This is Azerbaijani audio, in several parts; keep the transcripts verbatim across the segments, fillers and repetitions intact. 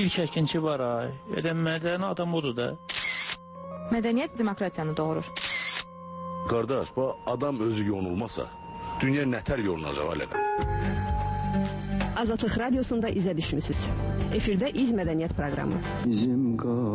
İlk əkinçi var ay. Elə mədəni adam odur da. Mədəniyyət demokratiyanı doğurur. Qardaş, bu adam özü yonulmasa, dünya nətər yolunacaq alədə? Azadlıq Radiosunda izə düşmüsünüz. Efirdə İz Mədəniyyət proqramı. Bizim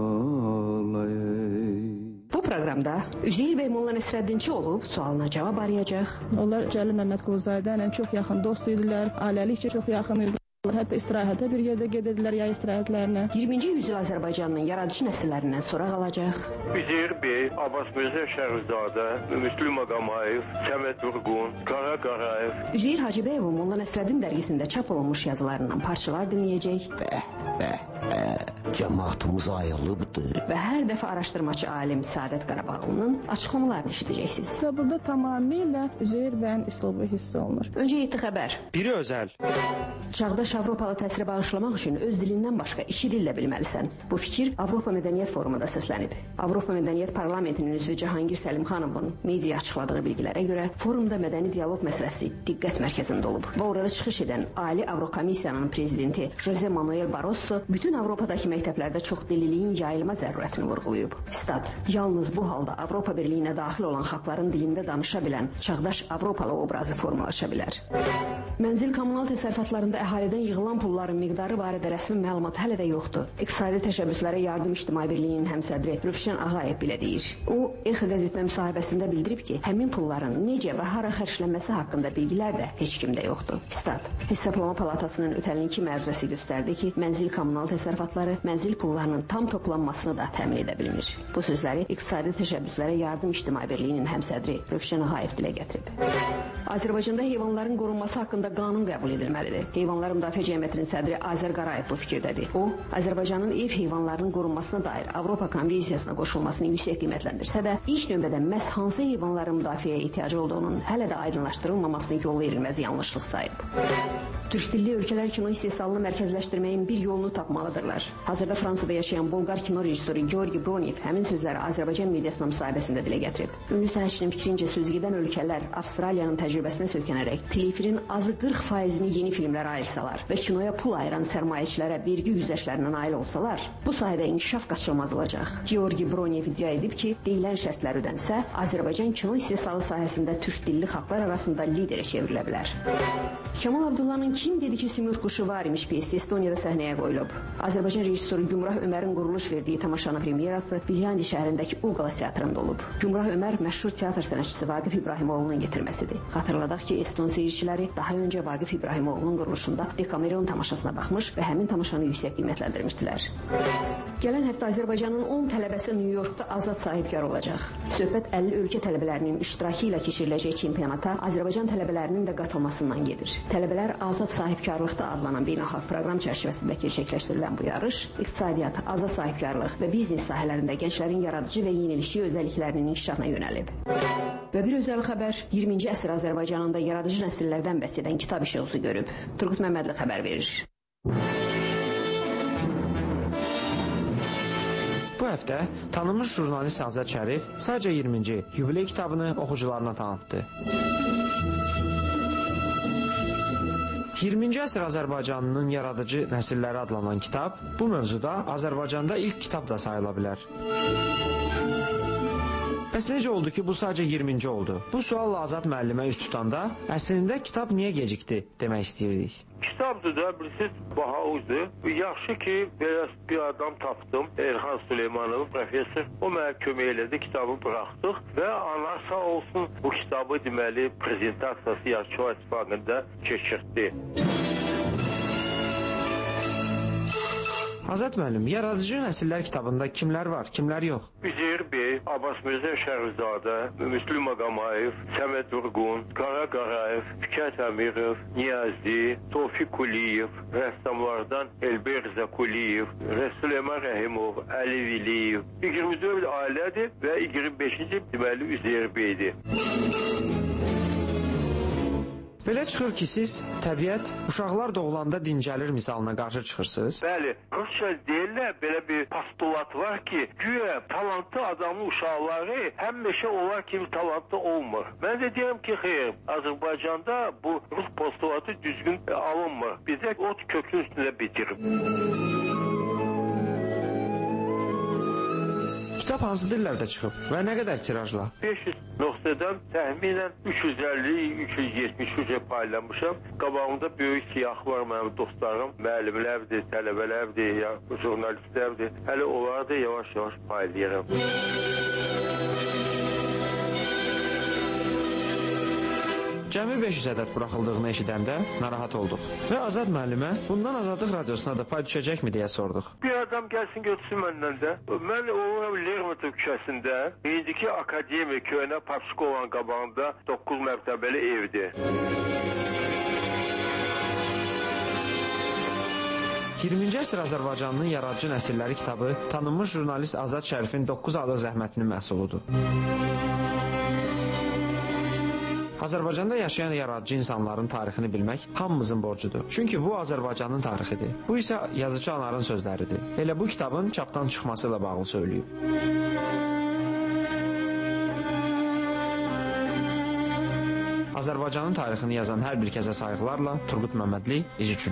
Bu proqramda Üzeyir bəy Molla Nəsrəddinçi olub sualına cavab arayacaq. Onlar Cəlil Məmmədquluzadə ilə çox yaxın dost idilər, ailəlikcə çox yaxın idilər. Hətta istirahətə bir yerdə gedirdilər, yay istirahətlərinə. iyirminci yüzyıl Azərbaycanının yaradıcı nəsillərindən soraq alacaq. Üzeyir bəy, Abbas Mirzə Şərifzadə, Müslüm Ağamayev, Səməd Vurğun, Qara Qarayev. Üzeyir Hacıbəyov Molla Nəsrəddin dərgisində çap olunmuş yazılarından parçalar dinləyəcək. Bəh, bəh, bəh, cəmaatımız ayılıbdır. Və hər dəfə araşdırmacı alim Səadət Qarabağlının açıqlamalarını eşidəcəksiniz. Və burada tamamilə Üzeyir bəyin üslubu hiss olunur. Öncə yeddi xəbər. Biri özəl. Çağdaş Avropalı təsirə bağışlamaq üçün öz dilindən başqa iki dillə bilməlisən. Bu fikir Avropa Mədəniyyət Forumunda səslənib. Avropa Mədəniyyət Parlamentinin üzvü Cahangir Səlimxanovun media açıqladığı bilgilərə görə forumda mədəni dialoq məsələsi diqqət mərkəzində olub. Və orada çıxış edən Ali Avrokomissiyanın prezidenti Jose Manuel Barroso bütün Avropadakı məktəblərdə çoxdilliliyin yayılma zərurətini vurğulayıb. Stat: Yalnız bu halda Avropa Birliyinə daxil olan xalqların dilində danışa bilən çağdaş Avropalı obrazı formalaşa bilər. Mənzil kommunal təsərrüfatlarında əhalidən yığılan pulların miqdarı barədə rəsmi məlumat hələ də yoxdur. İqtisadi təşəbbüslərə yardım İctimai Birliyinin həmsədri Rövşən Ağayev belə deyir. O, Ex qəzetinə müsahibəsində bildirib ki, həmin pulların necə və hara xərclənməsi haqqında bilgilər də heç kimdə yoxdur. Stat: Hesablama Palatasının ötən ilki məruzəsi göstərdi ki, mənzil kommunal təsərrüfatları mənzil pullarının tam toplanmasını da təmin edə bilmir. Bu sözləri İqtisadi təşəbbüslərə yardım İctimai Birliyinin həmsədri Rövşən Ağayev dilə gətirib. Azərbaycanda heyvanların qorunması haqqında qanun qəbul edilməlidir. Heyvanlar Müdafiə Cəmiyyətinin sədri Azər Qarayev bu fikirdədir. O, Azərbaycanın ev heyvanlarının qorunmasına dair Avropa Konvensiyasına qoşulmasını yüksək qiymətləndirsə də, ilk növbədə məhz hansı heyvanların müdafiəyə ehtiyacı olduğunun hələ də aydınlaşdırılmamasını yol verilməz yanlışlıq sayıb. Türk dilli ölkələr kino istehsalını mərkəzləşdirməyin bir yolunu tapmalıdırlar. Hazırda Fransada yaşayan Bolqar kino rejissoru Georgi Bronev həmin sözləri Azərbaycan mediasına müsahibəsində dilə gətirib. Ünlü sənətçinin fikrincə sözgedən ölkələr Avstraliyanın təcrübəsinə söykənərək telefirin azı qırx faizini yeni filmlərə ayırsalar və kinoya pul ayıran sərmayəçilərə vergi güzəştlərinə nail olsalar, bu sayədə inkişaf qaçılmaz olacaq. Georgi Bronev iddia edib ki, deyilən şərtlər ödənsə, Azərbaycan kino istehsalı sahəsində türk dilli xalqlar arasında liderə çevrilə bilər. Kemal Abdullah'ın Kim dedi ki Sümür quşu var imiş piyesi Estonya'da səhnəyə qoyulub. Azərbaycan rejissoru Gümrah Ömərin quruluş verdiyi tamaşanın premyerası Viljandi şəhərindəki Ugala teatrında olub. Gümrah Ömər məşhur teatr sənətçisi Vaqif İbrahimoğlu'nun getirməsidir. Xatırladaq ki, Eston seyirciləri daha öncə Vaqif İbrahimoğlu'nun quruluşunda Dekameron tamaşasına baxmış və həmin tamaşanı yüksək qiymətləndirmişdilər. Gələn həftə Azərbaycanın on tələbəsi New Yorkda azad sahibkar olacaq. Söhbət əlli ölkə tələbələrinin iştirakı ilə keçiriləcək çempionata Azərbaycan tələbələrinin də qatılmasından gedir. Tələbələr azad sahibkarlıqda adlanan beynəlxalq proqram çərçivəsində gerçəkləşdirilən bu yarış iqtisadiyyat, azad sahibkarlıq və biznes sahələrində gənclərin yaradıcı və yenilikçi özəlliklərinin inkişafına yönəlib. Və bir özəl xəbər, iyirminci əsr Azərbaycanında yaradıcı nəsillərdən bəhs edən kitab işığı görüb. Turqut Məmmədli xəbər verir. Bu həftə tanınmış jurnalist Azad Şərif sadəcə iyirminci yubiley kitabını oxucularına tanıtdı. iyirminci əsr Azərbaycanının yaradıcı nəsilləri adlanan kitab bu mövzuda Azərbaycanda ilk kitab da sayıla bilər. Bəs necə oldu ki, bu sadəcə iyirminci oldu? Bu sualla Azad müəllimə üst tutanda əslində kitab niyə gecikdi demək istəyirdik. Kitabdır da, bilirsiniz, baha uzdur. Yaxşı ki, belə bir adam tapdım, Elxan Süleymanov, professor. O mənə kömək elədi, kitabı buraxdıq və ana sağ olsun bu kitabı deməli prezentasiyası Yazıçılar İttifaqında keçirdi. Azad müəllim, yaradıcı nəsillər kitabında kimlər var, kimlər yox? Üzeyir bəy, Abbas Mirzə Şərifzadə, Müslüm Ağamayev, Səməd Vurğun, Qara Qarayev, Fikət Əmirov, Niyazi, Tofiq Quliyev, rəssamlardan Elber Zakuliyev, Süleyman Rəhimov, Əli Viliyev. iyirmi dörd ailədir və iyirmi beşinci deməli Üzeyir bəydir. Belə çıxır ki, siz təbiət uşaqlar doğulanda dincəlir misalına qarşı çıxırsınız. Bəli, Rusça deyirlər, belə bir postulat var ki, güya talantlı adamın uşaqları həmişə onlar kimi talantlı olmur. Mən də deyirəm ki, xeyr, Azərbaycanda bu Rus postulatı düzgün alınmır. Bizə ot kökün üstündə bitirir. Kitab hansı dillərdə çıxıb və nə qədər tirajla? beş yüz nöqtədən təxminən üç yüz əlli üç yüz yetmiş uca paylamışam. Qabağımda böyük siyah var mənim dostlarım, müəllimlərdir, tələbələrdir, ya jurnalistlərdir. Hələ onları da yavaş-yavaş paylayıram. Cəmi beş yüz ədəd buraxıldığını eşidəndə narahat olduq və Azad müəllimə bundan Azadlıq radiosuna da pay düşəcəkmi deyə sorduq. Bir adam gəlsin götürsün məndən də. Mən o Lermontov küçəsində indiki akademiya köhnə Papskovanın qabağında doqquz mərtəbəli evdir. iyirminci əsr Azərbaycanının yaradıcı nəsilləri kitabı tanınmış jurnalist Azad Şərifin doqquz aylıq zəhmətinin məhsuludur. Azərbaycanda yaşayan yaradıcı insanların tarixini bilmək hamımızın borcudur. Çünki bu Azərbaycanın tarixidir. Bu isə yazıcı Anarın sözləridir. Elə bu kitabın çapdan çıxması ilə bağlı söyləyib. Azərbaycanın tarixini yazan hər bir kəsə sayğılarla Turqut Məmmədli, İz üçün.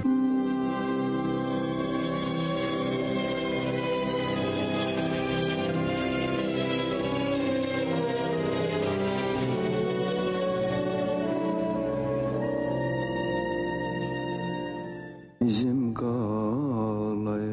Bizim qalay.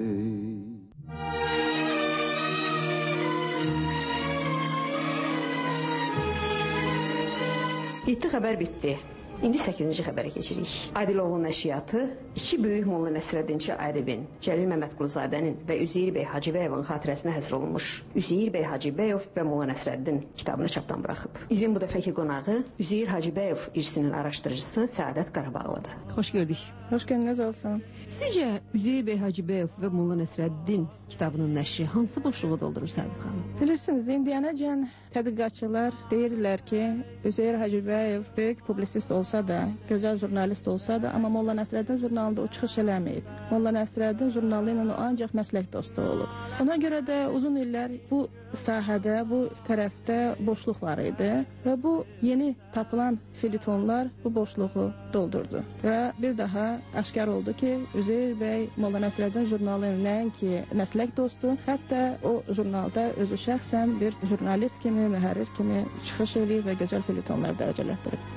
yeddi xəbər bitdi. İndi səkkizinci xəbərə keçirik. Adiloğlu nəşriyyatı iki böyük Molla Nəsrəddinçi ədibin Cəlil Məmmədquluzadənin və Üzeyir bəy Hacıbəyovun xatirəsinə həsr olunmuş Üzeyir bəy Hacıbəyov və Molla Nəsrəddin kitabını çapdan buraxıb. İzin bu dəfəki qonağı Üzeyir Hacıbəyov irsinin araşdırıcısı Səadət Qarabağlıdır. Xoş gördük. Xoş gəldiniz olsun. Sizcə Üzeyir bəy Hacıbəyov və Molla Nəsrəddin kitabının nəşri hansı boşluğu doldurur Səbih xanım? Bilirsiniz, indiyənəcən tədqiqatçılar deyirlər ki, Üzeyir Hacıbəyov böyük publisist olsa da, gözəl jurnalist olsa da, amma Molla Nəsrəddin jurnalında o çıxış eləməyib. Molla Nəsrəddin jurnalı ilə o ancaq məslək dostu olub. Ona görə də uzun illər bu sahədə, bu tərəfdə boşluq var idi və bu yeni tapılan filitonlar bu boşluğu doldurdu. Və bir daha aşkar oldu ki, Üzeyir bəy Molla Nəsrəddin jurnalı ilə nəinki məslək dostu, hətta o jurnalda özü şəxsən bir jurnalist kimi, mühərrir kimi çıxış eləyib və gözəl filitonlar dərəcələtdirib.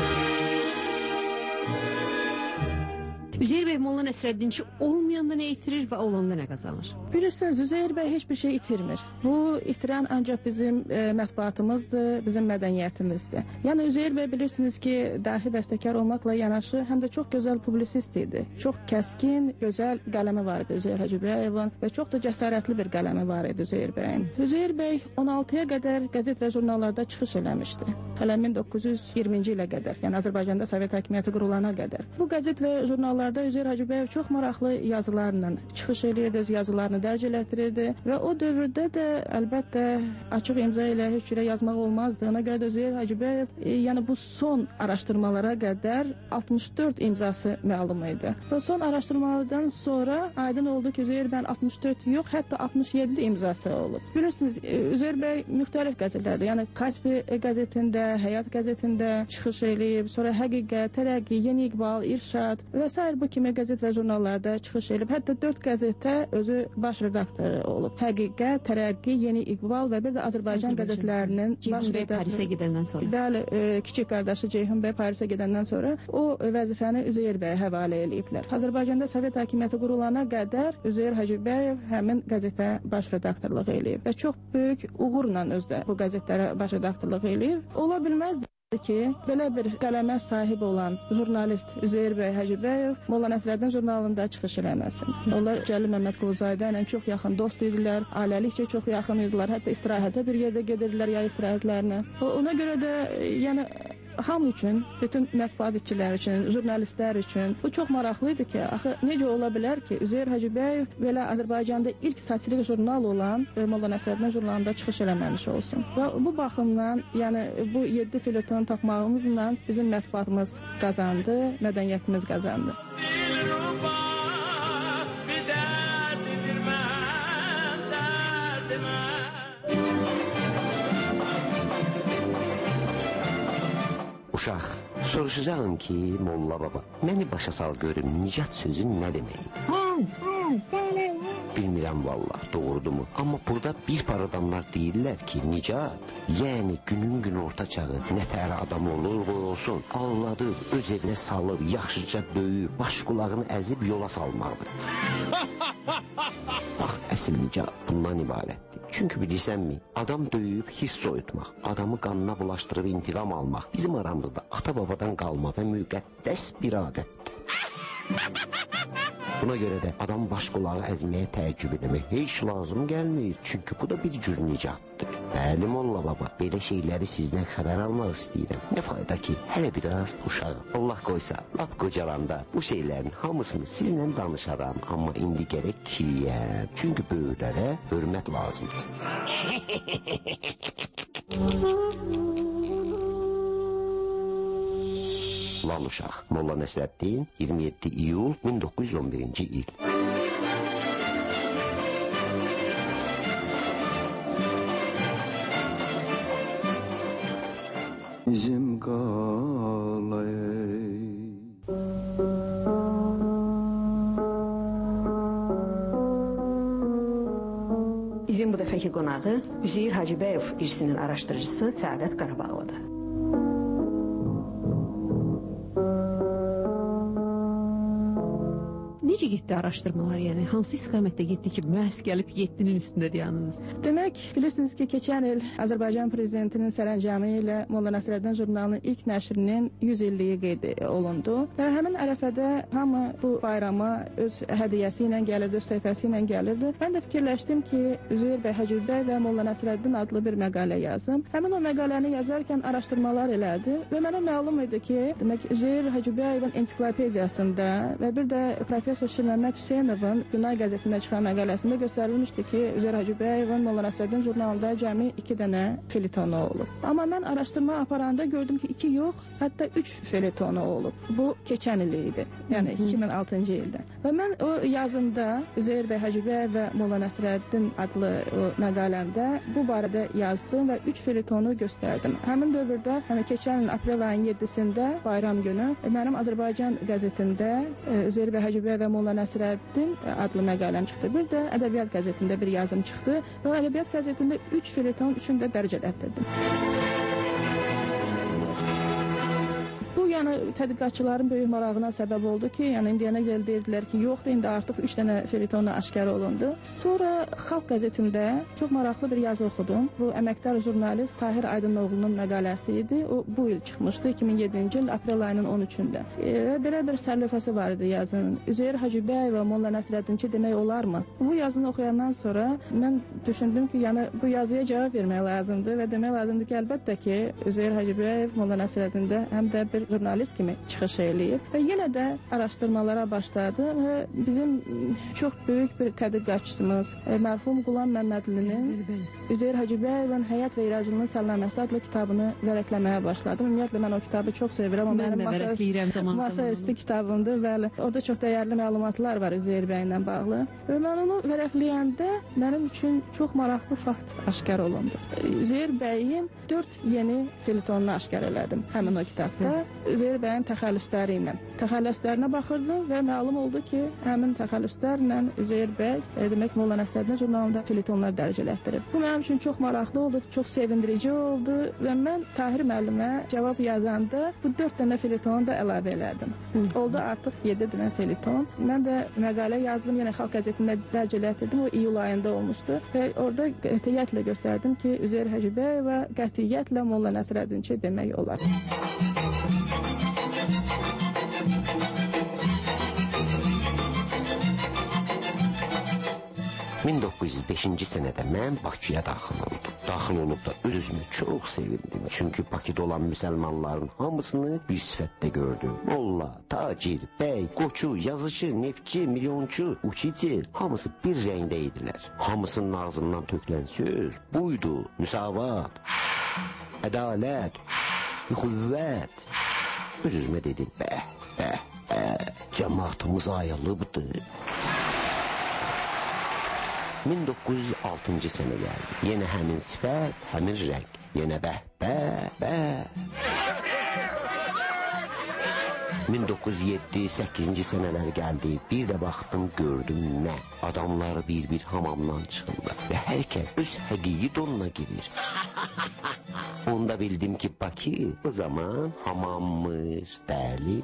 Üzeyir bəy Molla Nəsrəddinçi olmayanda nə itirir və olanda nə qazanır? Bilirsiniz, Üzeyir bəy heç bir şey itirmir. Bu itirən ancaq bizim e, mətbuatımızdır, bizim mədəniyyətimizdir. Yəni Üzeyir bəy bilirsiniz ki, dahi bəstəkar olmaqla yanaşı həm də çox gözəl publisist idi. Çox kəskin, gözəl qələmi var idi Üzeyir Hacıbəyovun və çox da cəsarətli bir qələmi var idi Üzeyir bəyin. Üzeyir bəy on altıya qədər qəzet və jurnallarda çıxış eləmişdi. Hələ min doqquz yüz iyirminci ilə qədər, yəni Azərbaycanda Sovet hakimiyyəti qurulana qədər. Bu qəzet və jurnallarda Üzeyir Hacıbəyov çox maraqlı yazılarla çıxış eləyirdi, yazılarını dərc elətdirirdi və o dövrdə də əlbəttə açıq imza ilə heç cürə yazmaq olmazdı. Ona görə də Üzeyir Hacıbəyov e, yəni bu son araşdırmalara qədər altmış dörd imzası məlum idi. Və son araşdırmalardan sonra aydın oldu ki, Üzeyir bəyin altmış dörd yox, hətta altmış yeddi imzası olub. Bilirsiniz, Üzeyir bəy müxtəlif qəzetlərdə, yəni Kaspi qəzetində, Həyat qəzetində çıxış eləyib, sonra Həqiqət, Tərəqqi, Yeni İqbal, İrşad və s. bu kimi qəzet və jurnallarda çıxış eləyib. Hətta dörd qəzetdə özü baş redaktoru olub. Həqiqət, Tərəqqi, Yeni İqbal və bir də Azərbaycan qəzetlərinin baş redaktoru. Parisə gedəndən sonra. Bəli, e, kiçik qardaşı Ceyhun bəy Parisə gedəndən sonra o vəzifəni Üzeyir bəyə həvalə eləyiblər. Azərbaycanda Sovet hakimiyyəti qurulana qədər Üzeyir Hacıbəyov həmin qəzetə baş redaktorluq eləyib və çox böyük uğurla özdə bu qəzetlərə baş redaktorluq eləyib. Ola bilməzdi ki, belə bir qələmə sahib olan jurnalist Üzeyir bəy Hacıbəyov Molla Nəsrəddin jurnalında çıxış eləməsin. Onlar Cəlil Məmmədquluzadə ilə çox yaxın dost idilər, ailəlikcə çox yaxın idilər, hətta istirahətə bir yerdə gedirdilər, yay istirahətlərinə. Ona görə də, yəni hamı üçün, bütün mətbuat işçiləri üçün, jurnalistlər üçün bu çox maraqlı idi ki, axı necə ola bilər ki, Üzeyir Hacıbəyov belə Azərbaycanda ilk satirik jurnal olan Molla Nəsrəddin jurnalında çıxış eləməmiş olsun. Və bu baxımdan, yəni bu yeddi filiton tapmağımızla bizim mətbuatımız qazandı, mədəniyyətimiz qazandı. Uşaq, soruşacağım ki, Molla baba, məni başa sal görüm, nicat sözün nə demək? bilmirəm valla, doğrudumu? Amma burada bir par adamlar deyirlər ki, Nicat, yəni günün gün orta çağı nətər adam olur, qoy olsun, alladır, öz evinə salıb, yaxşıca döyüb, baş qulağını əzib yola salmaqdır. Bax, əsl Nicat bundan ibarətdir. Çünki bilirsənmi, adam döyüb hiss soyutmaq, adamı qanına bulaşdırıb intiqam almaq bizim aramızda ata-babadan qalma və müqəddəs bir adətdir. Buna görə də adam baş qulağı əzməyə təəccüb eləmək heç lazım gəlmir, çünki bu da bir cür nicatdır. Bəli, molla baba, belə şeyləri sizdən xəbər almaq istəyirəm. Nə fayda ki, hələ biraz uşağım. Allah qoysa, lap qocalanda bu şeylərin hamısını sizlə danışaram, amma indi gərək kiriyəm, çünki böyüklərə hörmət lazımdır. Lan uşaq, Molla Nəsrəddin, iyirmi yeddi iyul min doqquz yüz on birinci il. Bizim qalay. Bizim bu dəfəki qonağı Üzeyir Hacıbəyev irsinin araşdırıcısı Səadət Qarabağlıdır. Necə getdi araşdırmalar, yəni hansı istiqamətdə getdi ki, məhz gəlib yeddinin üstündə dayanınız? Demək, bilirsiniz ki, keçən il Azərbaycan prezidentinin sərəncamı ilə Molla Nəsrəddin jurnalının ilk nəşrinin yüz illiyi qeyd olundu. Və həmin ərəfədə hamı bu bayrama öz hədiyyəsi ilə gəlirdi, öz töhfəsi ilə gəlirdi. Mən də fikirləşdim ki, Üzeyir bəy Hacıbəy və Molla Nəsrəddin adlı bir məqalə yazım. Həmin o məqaləni yazarkən araşdırmalar elədi və mənə məlum idi ki, demək, Üzeyir Hacıbəyevin ensiklopediyasında və bir də professor Şirməmməd Hüseynovun Günay qəzetində çıxan məqaləsində göstərilmişdi ki, Üzeyir Hacıbəyevin Molla Nəsrəddin jurnalında cəmi iki dənə felitonu olub. Amma mən araşdırma aparanda gördüm ki, iki yox, hətta üç felitonu olub. Bu keçən il idi, yəni iki min altıncı ildə. Və mən o yazımda Üzeyir bəy Hacıbəyev və Molla Nəsrəddin adlı o məqaləmdə bu barədə yazdım və üç felitonu göstərdim. Həmin dövrdə, yəni keçən il aprel ayının yeddisində bayram günü mənim Azərbaycan qəzetində Üzeyir bəy Hacıbəyev və Molla Nəsrəddin adlı məqaləm çıxdı. Bir də Ədəbiyyat qəzetində bir yazım çıxdı və Ədəbiyyat qəzetində üç feleton üçün də dərəcələtdirdim. Bu, yəni tədqiqatçıların böyük marağına səbəb oldu ki, yəni indiyənə gəl deyirdilər ki, yoxdur, indi artıq üç dənə felitonu aşkar olundu. Sonra Xalq qəzetində çox maraqlı bir yazı oxudum. Bu əməkdar jurnalist Tahir Aydınoğlu'nun məqaləsi idi. O bu il çıxmışdı, iki min yeddinci il aprel ayının on üçündə. Və belə bir sərlövhəsi var idi yazının. Üzeyir Hacıbəyev və Molla Nəsrəddinçi demək olarmı? Bu yazını oxuyandan sonra mən düşündüm ki, yəni bu yazıya cavab vermək lazımdır və demək lazımdır ki, əlbəttə ki, Üzeyir Hacıbəyev Molla Nəsrəddində həm də bir jurnalist kimi çıxış eləyib və yenə də araşdırmalara başladı və bizim çox böyük bir tədqiqatçımız mərhum Qulam Məmmədlinin Üzeyir Hacıbəyevin Həyat və İracılının Səlnaməsi adlı kitabını vərəqləməyə başladım. Ümumiyyətlə mən o kitabı çox sevirəm. O mənim masa, masa üstü kitabımdır. Bəli, orada çox dəyərli məlumatlar var Üzeyir bəylə bağlı. Və mən onu vərəqləyəndə mənim üçün çox maraqlı fakt aşkar olundu. Üzeyir bəyin dörd yeni felitonunu aşkar elədim həmin o kitabda. Üzeyir bəyin təxəllüsləri ilə. Təxəllüslərinə baxırdım və məlum oldu ki, həmin təxəllüslərlə Üzeyir bəy, e, demək Molla Nəsrəddin jurnalında felitonlar dərəcələtdirib. Bu mənim üçün çox maraqlı oldu, çox sevindirici oldu və mən Tahir müəllimə cavab yazanda bu dörd dənə felitonu da əlavə elədim. Hı. Oldu artıq yeddi dənə feliton. Mən də məqalə yazdım, yenə Xalq qəzetində dərəcələtdirdim, o iyul ayında olmuşdu və orada qətiyyətlə göstərdim ki, Üzeyir Hacıbəyeva qətiyyətlə Molla Nəsrəddinçi demək olar. min doqquz yüz beşinci sənədə mən Bakıya daxil oldum. Daxil olub da öz-özümü çox sevindim. Çünki Bakıda olan müsəlmanların hamısını bir sifətdə gördüm. Molla, tacir, bəy, qoçu, yazıcı, neftçi, milyonçu, uçici, hamısı bir rəngdə idilər. Hamısının ağzından tökülən söz buydu. Müsavat, ədalət, qüvvət. Öz-özümə dedim, bəh, bəh, bəh, cəmaatımız ayılıbdır. min doqquz yüz altıncı sənə gəldi. Yenə həmin sifət, həmin rəng. Yenə bəh, bəh, bəh. min doqquz yüz yeddi səkkizinci sənələr gəldi. Bir də baxdım, gördüm nə? Adamlar bir-bir hamamdan çıxırlar və hər kəs öz həqiqi donuna girir. Onda bildim ki, Bakı o zaman hamammış, bəli.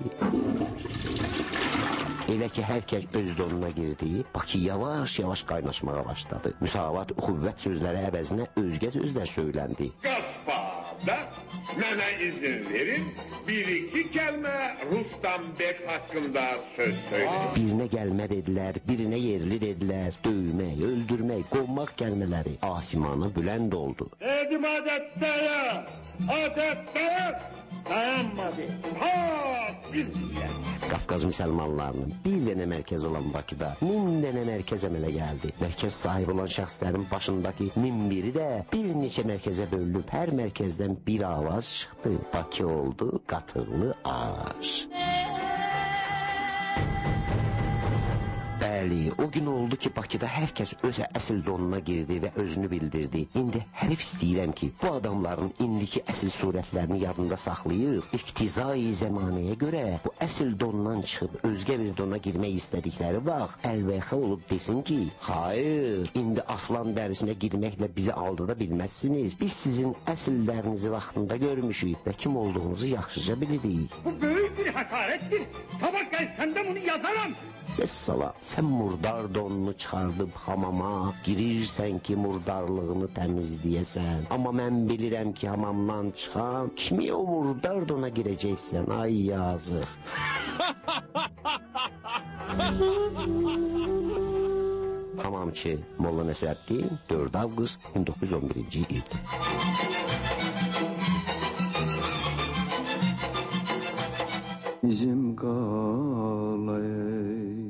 Elə ki, hər kəs öz donuna girdi, Bakı yavaş-yavaş qaynaşmağa başladı. Müsavat, uxuvvət sözləri əvəzinə özgə sözlər söyləndi. Qasbada mənə izin verin, bir-iki kəlmə Rustam Bek haqqında söz söyləyin. Birinə gəlmə dedilər, birinə yerli dedilər, döymək, öldürmək, qonmaq kəlmələri asimanı bülənd oldu. Dedim adətdəyə, adətdəyə dayanmadı. Ha, bildirlər. Qafqaz müsəlmanlarının bir dənə mərkəz olan Bakıda min dənə mərkəz əmələ gəldi. Mərkəz sahibi olan şəxslərin başındakı min biri də bir neçə mərkəzə bölünüb, hər mərkəzdən bir avaz çıxdı. Bakı oldu qatıqlı aş. Bəli, o gün oldu ki, Bakıda hər kəs öz əsl donuna girdi və özünü bildirdi. İndi hərif istəyirəm ki, bu adamların indiki əsl surətlərini yadında saxlayıb, iqtizai zəmanəyə görə bu əsl donundan çıxıb özgə bir dona girmək istədikləri vaxt əlvəxə olub desin ki, hayır, indi aslan dərisinə girməklə bizi aldada bilməzsiniz. Biz sizin əsillərinizi vaxtında görmüşük və kim olduğunuzu yaxşıca bilirik. Bu böyük bir həqarətdir. Sabah qəzəndə bunu yazaram. Vəssala, sən murdar donunu çıxardıb hamama girirsən ki, murdarlığını təmizləyəsən. Amma mən bilirəm ki, hamamdan çıxan kimi o murdar dona girəcəksən, ay yazıq. Hamamçı Molla Nəsrəddin, dörd avqust min doqquz yüz on birinci il. Bizim qalay.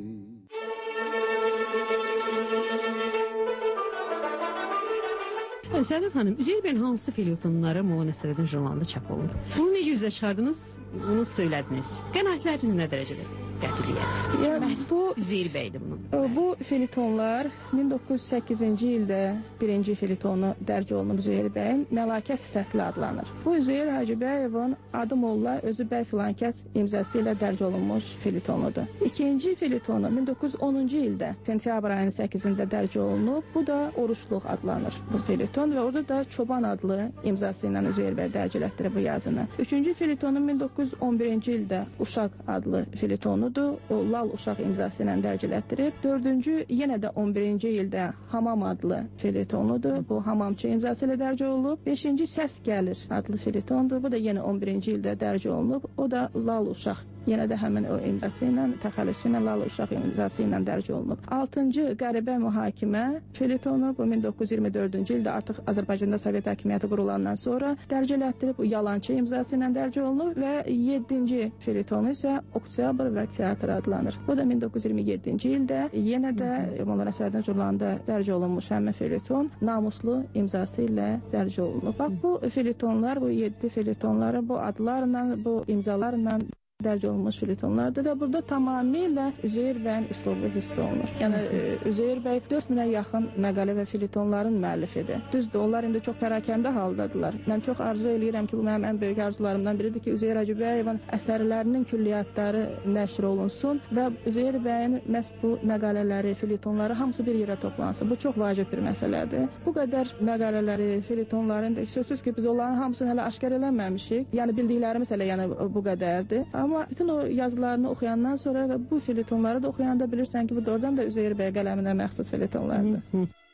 Səadət xanım, Üzeyir bəyin hansı felyetonları Molla Nəsrəddin jurnalında çap olundu? Bunu necə üzə çıxardınız? Bunu söylədiniz. Qənaətləriniz nə dərəcədə qətiyyət? Məhz Üzeyir bəydir bunun. Bu felyetonlar min doqquz yüz səkkizinci ildə birinci felyetonu dərc olunub Üzeyir bəyin Məlakə sifətli adlanır. Bu Üzeyir Hacıbəyevin Adı Molla Özü bəy filankəs imzası ilə dərc olunmuş felyetonudur. İkinci felyetonu min doqquz yüz onuncu ildə sentyabr ayının səkkizində dərc olunub. Bu da Oruçluq adlanır bu felyeton və orada da Çoban adlı imzası ilə Üzeyir bəy dərc elətdirib bu yazını. Üçüncü felyetonu min doqquz yüz on birinci ildə Uşaq adlı felyetonu o Lal Uşaq imzası ilə dərc elətdirib. Dördüncü yenə də on birinci ildə Hamam adlı felyetonudur. Bu Hamamçı imzası ilə dərc olunub. Beşinci Səs Gəlir adlı felyetondur. Bu da yenə on birinci ildə dərc olunub. O da Lal Uşaq. Yenə də həmin o imzası ilə, təxəllüsü ilə Lal Uşaq imzası ilə dərc olunub. Altıncı Qəribə Mühakimə felyetonu bu min doqquz yüz iyirmi dördüncü ildə artıq Azərbaycanda Sovet hakimiyyəti qurulandan sonra dərc elətdirib. Bu Yalançı imzası ilə dərc olunub və yeddinci felyetonu isə Oktyabr və Teatr adlanır. Bu da min doqquz yüz iyirmi yeddinci ildə yenə də Molla Nəsrəddin jurnalında dərc olunmuş həmin felyeton Namuslu imzası ilə dərc olunub. Bax, bu felyetonlar, bu yeddi felyetonları bu adlarla, bu imzalarla dərc olunmuş felyetonlardır və burada tamamilə Üzeyir bəyin üslubu hiss olunur. Yəni Üzeyir bəy dörd minə yaxın məqalə və felyetonların müəllifidir. Düzdür, onlar indi çox pərakəndə haldadılar. Mən çox arzu eləyirəm ki, bu mənim ən böyük arzularımdan biridir ki, Üzeyir Hacıbəyevin əsərlərinin külliyyatları nəşr olunsun və Üzeyir bəyin məhz bu məqalələri, felyetonları hamısı bir yerə toplansın. Bu çox vacib bir məsələdir. Bu qədər məqalələri, felyetonların da sözsüz ki, biz onların hamısını hələ aşkar eləməmişik. Yəni bildiklərimiz hələ yəni bu qədərdir. Amma bütün o yazılarını oxuyandan sonra və bu felyetonları da oxuyanda bilirsən ki, bu doğrudan da Üzeyir bəy qələminə məxsus felyetonlardır.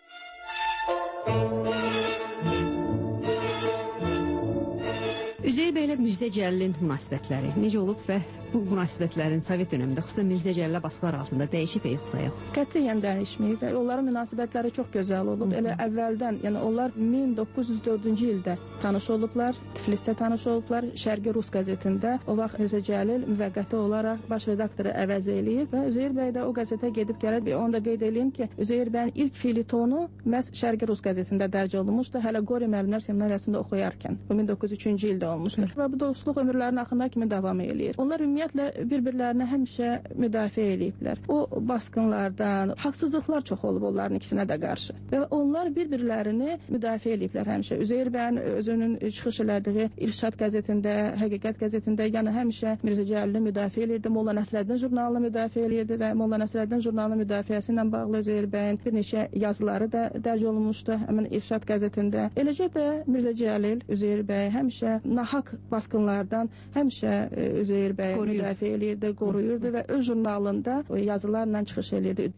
Üzeyir bəylə Mirzə Cəlilin münasibətləri necə olub və bu münasibətlərin Sovet dönəmində xüsusən Mirzə Cəlilə baskılar altında dəyişib və yoxsa yox? Qətiyyən dəyişməyib. Onların münasibətləri çox gözəl olub. Elə əvvəldən, yəni onlar min doqquz yüz dördüncü ildə tanış olublar, Tiflisdə tanış olublar, Şərqi Rus qəzetində. O vaxt Mirzə Cəlil müvəqqəti olaraq baş redaktoru əvəz eləyib və Üzeyir bəy də o qəzetə gedib gəlib. Onu da qeyd edeyim ki, Üzeyir bəyin ilk felyetonu məhz Şərqi Rus qəzetində dərc olunmuşdu, hələ Qori müəllimlər seminariyasında oxuyarkən. Bu min doqquz yüz üçüncü ildə olmuşdur. Və bu dostluq ömürlərinin axırına kimi davam eləyir. Onlar ümumiyyətlə ümumiyyətlə bir-birlərinə həmişə müdafiə eləyiblər. O basqınlardan, haqsızlıqlar çox olub onların ikisinə də qarşı. Və onlar bir-birlərini müdafiə eləyiblər həmişə. Üzeyir bəyin özünün çıxış elədiyi İrşad qəzetində, Həqiqət qəzetində, yəni həmişə Mirzə Cəlili müdafiə eləyirdi, Molla Nəsrəddin jurnalını müdafiə eləyirdi və Molla Nəsrəddin jurnalının müdafiəsi ilə bağlı Üzeyir bəyin bir neçə yazıları da dərc olunmuşdu həmin İrşad qəzetində. Eləcə də Mirzə Cəlil Üzeyir bəy həmişə nahaq basqınlardan həmişə Üzeyir bəyi müdafiə eləyirdi, qoruyurdu və öz jurnalında yazılarla çıxış eləyirdi.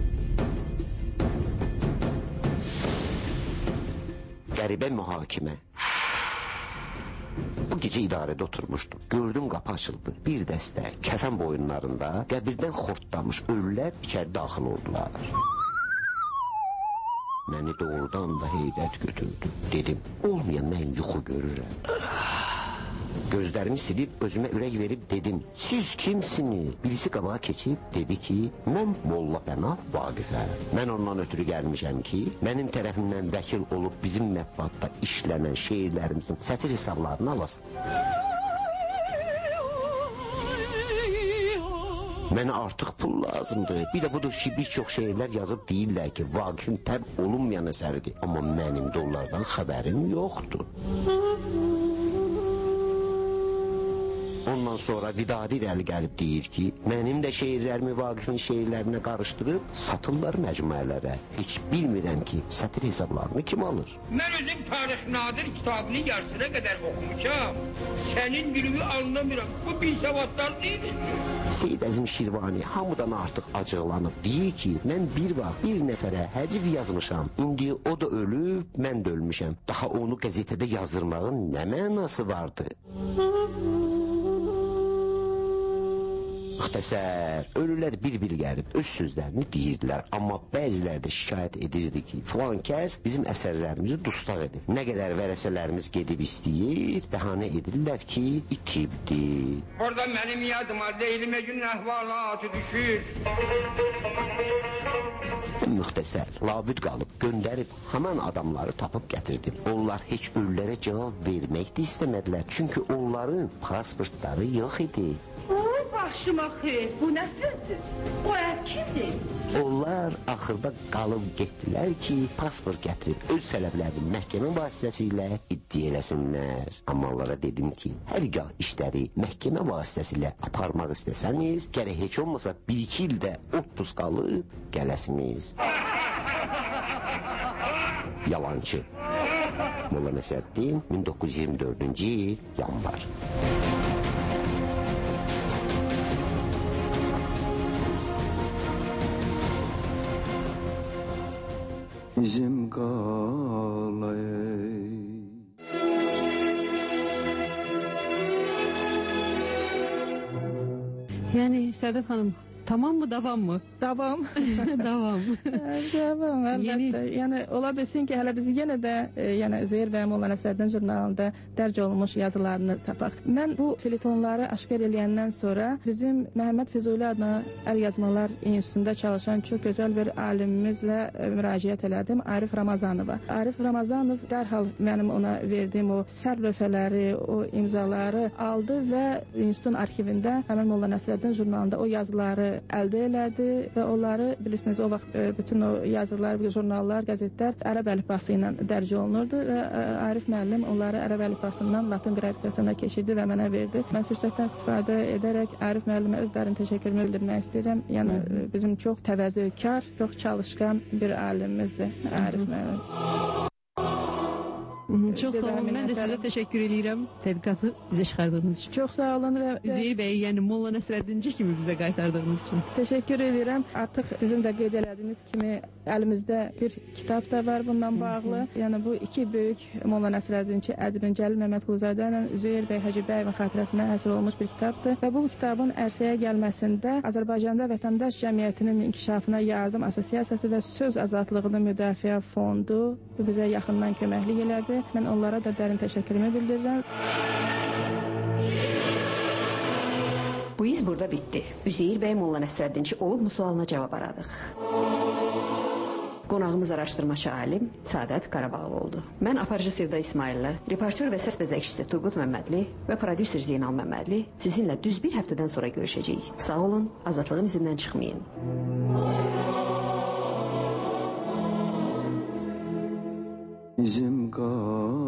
Qəribə mühakimə. Bu gecə idarədə oturmuşdum. Gördüm qapı açıldı. Bir dəstə kəfən boyunlarında qəbirdən xortlamış ölülər içəri daxil oldular. Məni doğrudan da heybət götürdü. Dedim, olmayan mən yuxu görürəm. Gözlərimi silib özümə ürək verib dedim, siz kimsiniz? Birisi qabağa keçib dedi ki, mən Molla Pənah Vaqifəm. Mən ondan ötürü gəlmişəm ki, mənim tərəfimdən vəkil olub bizim mətbuatda işlənən şeirlərimizin sətir hesablarını alasın. Mənə artıq pul lazımdır. Bir də budur ki, bir çox şeirlər yazıb deyirlər ki, Vaqifin təb olunmayan əsəridir. Amma mənim də onlardan xəbərim yoxdur. Ondan sonra Vidadi Rəli gəlib deyir ki, mənim də şeirlərimi Vaqifin şeirlərinə qarışdırıb satırlar məcmuələrə. Heç bilmirəm ki, sətir hesablarını kim alır? Mən özüm Tarix Nadir kitabını yarısına qədər oxumuşam. Sənin gülüyü anlamıram. Bu bir savadlar deyil. Seyyid Əzim Şirvani hamıdan artıq acıqlanıb. Deyir ki, mən bir vaxt bir nəfərə həcv yazmışam. İndi o da ölüb, mən də ölmüşəm. Daha onu qəzetədə yazdırmağın nə mənası vardı? Müxtəsər, ölülər bir-bir gəlib öz sözlərini deyirdilər, amma bəziləri də şikayət edirdi ki, filan kəs bizim əsərlərimizi dustaq edib. Nə qədər vərəsələrimiz gedib istəyir, bəhanə edirlər ki, itibdi. Orada mənim yadıma Leyli Məcnun əhvalatı düşür. Müxtəsər, labüd qalıb, göndərib, haman adamları tapıb gətirdim. Onlar heç ölülərə cavab vermək də istəmədilər, çünki onların pasportları yox idi. Başıma xeyr, bu nə sözdür? O ər kimdir? Onlar axırda qalıb getdilər ki, pasport gətirib öz tələblərini məhkəmə vasitəsilə iddia eləsinlər. Amma onlara dedim ki, hər gah işləri məhkəmə vasitəsilə aparmaq istəsəniz, gərək heç olmasa bir-iki ildə otpus qalıb gələsiniz. Yalancı. Molla Nəsrəddin, min doqquz yüz iyirmi dördüncü il, yanvar. İzim qalay. Yəni Səadət xanım, tamam mı, davam mı? Davam. Davam. Davam, əlbəttə. Yəni, ola bilsin ki, hələ biz yenə də e, yəni, Üzeyir bəy Molla Nəsrəddin jurnalında dərc olunmuş yazılarını tapaq. Mən bu filitonları aşkar eləyəndən sonra bizim Məhəmməd Füzuli adına Əl Yazmalar İnstitutunda çalışan çox gözəl bir alimimizlə e, müraciət elədim, Arif Ramazanova. Arif Ramazanov dərhal mənim ona verdiyim o sər lövhələri, o imzaları aldı və institutun arxivində həmin Molla Nəsrəddin jurnalında o yazıları əldə elədi və onları bilirsiniz o vaxt e, bütün o yazılar, jurnallar, qəzetlər ərəb əlifbası ilə dərc olunurdu və e, Arif müəllim onları ərəb əlifbasından latın qrafikasına keçirdi və mənə verdi. Mən fürsətdən istifadə edərək Arif müəllimə öz dərin təşəkkürümü bildirmək istəyirəm. Yəni e, bizim çox təvəzzökar, çox çalışqan bir alimimizdir Arif müəllim. Çox sağ olun. Mən də sizə təşəkkür edirəm tədqiqatı bizə çıxardığınız üçün. Çox sağ olun və Üzeyir bəyi, yəni Molla Nəsrəddinci kimi bizə qaytardığınız üçün. Təşəkkür edirəm. Artıq sizin də qeyd elədiyiniz kimi əlimizdə bir kitab da var bundan bağlı. Yəni bu iki böyük Molla Nəsrəddinci ədibin Cəlil Məmmədquluzadə ilə Üzeyir bəy Hacıbəyevin xatirəsinə həsr olunmuş bir kitabdır və bu kitabın ərsəyə gəlməsində Azərbaycanda Vətəndaş Cəmiyyətinin İnkişafına Yardım Assosiasiyası və Söz Azadlığını Müdafiə Fondu bizə yaxından köməklik elədi. Mən onlara da dərin təşəkkürümü bildirirəm. Bu iz burada bitdi. Üzeyir bəy Molla Nəsrəddinci olub mu sualına cavab aradıq. Qonağımız araşdırmaçı alim Səadət Qarabağlı oldu. Mən aparıcı Sevda İsmaillə, reportyor və səs bəzəkçisi Turqut Məmmədli və prodüser Zeynal Məmmədli sizinlə düz bir həftədən sonra görüşəcəyik. Sağ olun, azadlığın izindən çıxmayın. Bizim qal